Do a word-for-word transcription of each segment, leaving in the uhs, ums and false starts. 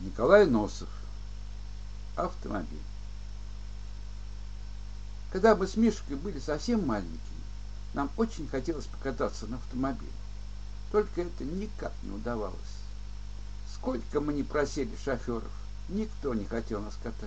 Николай Носов. Автомобиль. Когда мы с Мишкой были совсем маленькими, нам очень хотелось покататься на автомобиле. Только это никак не удавалось. Сколько мы не просили шоферов, никто не хотел нас катать.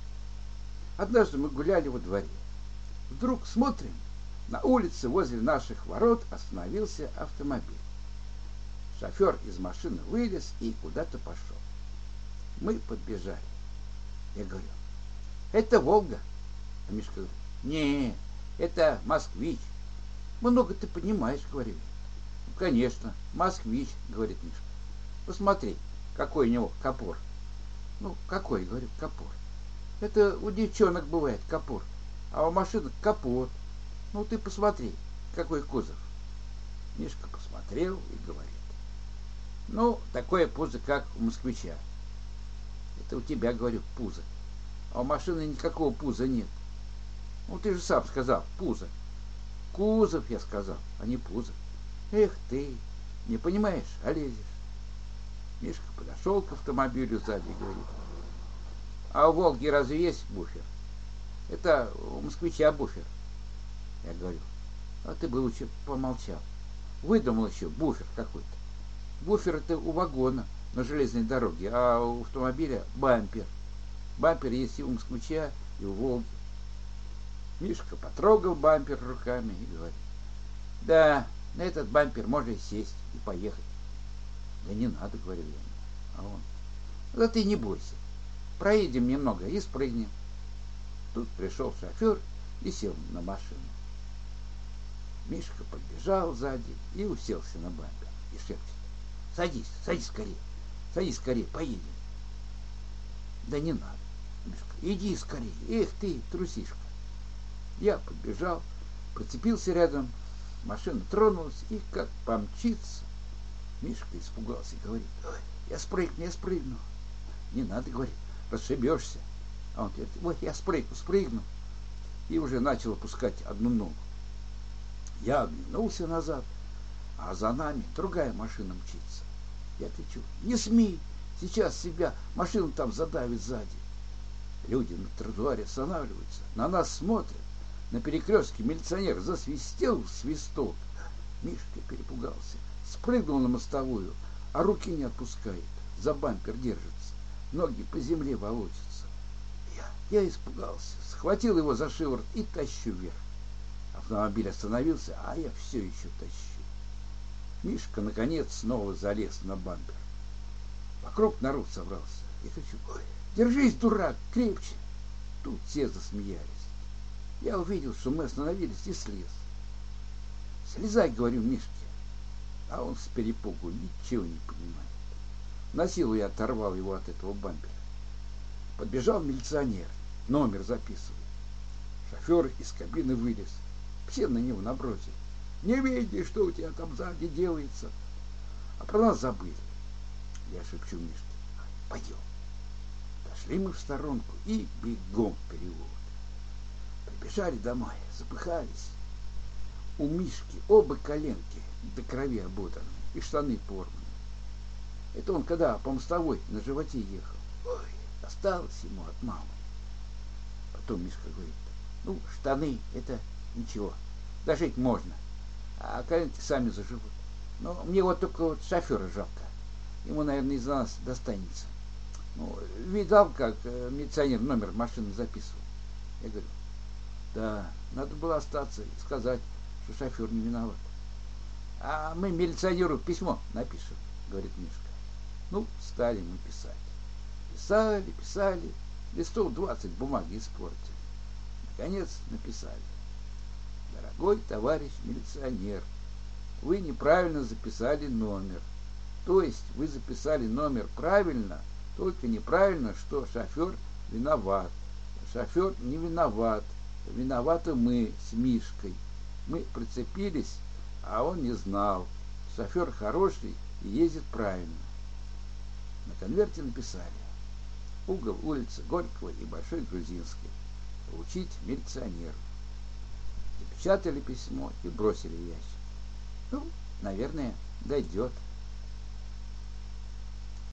Однажды мы гуляли во дворе. Вдруг смотрим, на улице возле наших ворот остановился автомобиль. Шофер из машины вылез и куда-то пошел. Мы подбежали. Я говорю: это Волга. А Мишка говорит: не, это Москвич. Много ты понимаешь, говорю. Ну, конечно, Москвич, говорит Мишка. Посмотри, какой у него капор. Ну, какой, говорю, капор? Это у девчонок бывает капор, а у машины капот. Ну, ты посмотри, какой кузов. Мишка посмотрел и говорит: ну, такое пузо, как у москвича. Это у тебя, говорю, пузо. А у машины никакого пуза нет. Ну, ты же сам сказал, пузо. Кузов, я сказал, а не пузо. Эх ты, не понимаешь, а лезешь. Мишка подошел к автомобилю сзади и говорит: а у Волги разве есть буфер? Это у москвича буфер. Я говорю: а ты бы лучше помолчал. Выдумал еще буфер какой-то. Буфер это у вагона на железной дороге, а у автомобиля бампер. Бампер есть и у москвича, и у Волги. Мишка потрогал бампер руками и говорит: да, на этот бампер можно и сесть, и поехать. Да не надо, говорю я. А он: да ты не бойся, проедем немного и спрыгнем. Тут пришел шофер и сел на машину. Мишка подбежал сзади и уселся на бампер и шепчет: садись, садись скорее, садись скорее, поедем. Да не надо, Мишка, иди скорее, эх ты, трусишка. Я подбежал, прицепился рядом, машина тронулась и как помчится. Мишка испугался и говорит: ой, я спрыгну, я спрыгну. Не надо, говорит, расшибешься. А он говорит: ой, я спрыгну, спрыгну. И уже начал опускать одну ногу. Я оглянулся назад, а за нами другая машина мчится. Я кричу: не смей, сейчас себя машина там задавит сзади. Люди на тротуаре останавливаются, на нас смотрят. На перекрестке милиционер засвистел в свисток. Мишка перепугался, спрыгнул на мостовую, а руки не отпускает, за бампер держится, ноги по земле волочатся. Я, я испугался, схватил его за шиворот и тащу вверх. Автомобиль остановился, а я все еще тащу. Мишка, наконец, снова залез на бампер. Вокруг народ собрался. Я кричу: ой, держись, дурак, крепче. Тут все засмеялись. Я увидел, что мы остановились, и слез. Слезай, говорю Мишке. А он с перепугу ничего не понимает. На силу я оторвал его от этого бампера. Подбежал милиционер, номер записывает. Шофер из кабины вылез. Все на него набросили. Не видишь, что у тебя там сзади делается. А про нас забыли. Я шепчу Мишке: пойдем. Дошли мы в сторонку и бегом в переулок. Прибежали домой, запыхались. У Мишки оба коленки до крови ободраны и штаны порваны. Это он когда по мостовой на животе ехал. Ой, осталось ему от мамы. Потом Мишка говорит: ну, штаны это ничего, дожить можно, а коленки сами заживут. Но мне вот только вот шофера жалко. Ему, наверное, из-за нас достанется. Ну, видал, как э, милиционер номер машины записывал. Я говорю: да, надо было остаться и сказать, что шофер не виноват. А мы милиционеру письмо напишем, говорит Мишка. Ну, стали мы писать. Писали, писали, листов двадцать бумаги испортили. Наконец написали: дорогой товарищ милиционер, вы неправильно записали номер. То есть вы записали номер правильно, только неправильно, что шофер виноват. Шофер не виноват. Виноваты мы с Мишкой. Мы прицепились, а он не знал. Шофер хороший и ездит правильно. На конверте написали: угол улицы Горького и Большой Грузинской. Получить милиционеру. Запечатали письмо и бросили в ящик. Ну, наверное, дойдет.